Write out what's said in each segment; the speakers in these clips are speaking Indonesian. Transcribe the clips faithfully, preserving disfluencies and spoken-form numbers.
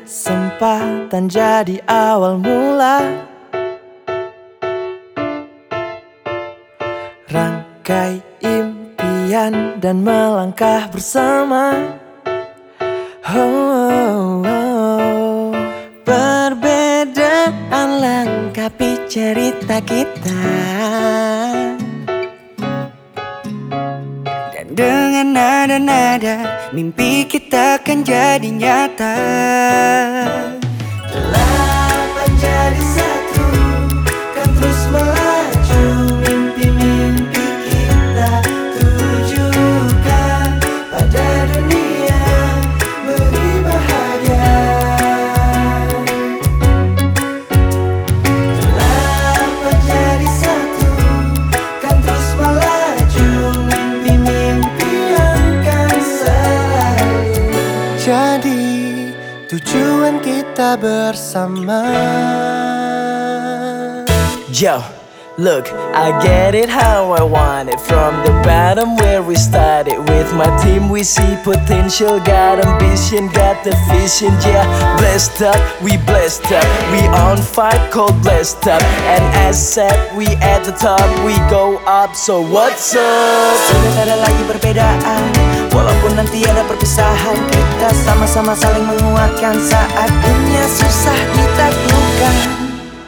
kesempatan jadi awal mula. Rangkai impian dan melangkah bersama. Oh, oh, oh. Perbedaan lengkapi cerita kita, dan dengan nada-nada mimpi kita akan jadi nyata. Delapan jadi satu, kan terus melaju. Mimpi-mimpi kita tujukan pada dunia, beri bahagia. Delapan jadi satu, kan terus melaju. Mimpi-mimpi akan selalu jadi tujuan kita bersama. Yo, look, I get it how I want it. From the bottom where we started. With my team we see potential. Got ambition, got the vision. Yeah, blessed up, we blessed up. We on fight, cold blessed up. And as said, we at the top, we go up. So what's up? Sudah tak ada lagi perbedaan, walaupun nanti ada perpisahan. Kita sama-sama saling menguatkan saat dunia susah ditaklukkan.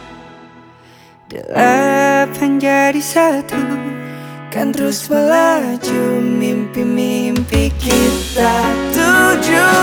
Delapan jadi satu, kan terus melaju. Mimpi-mimpi kita tujuh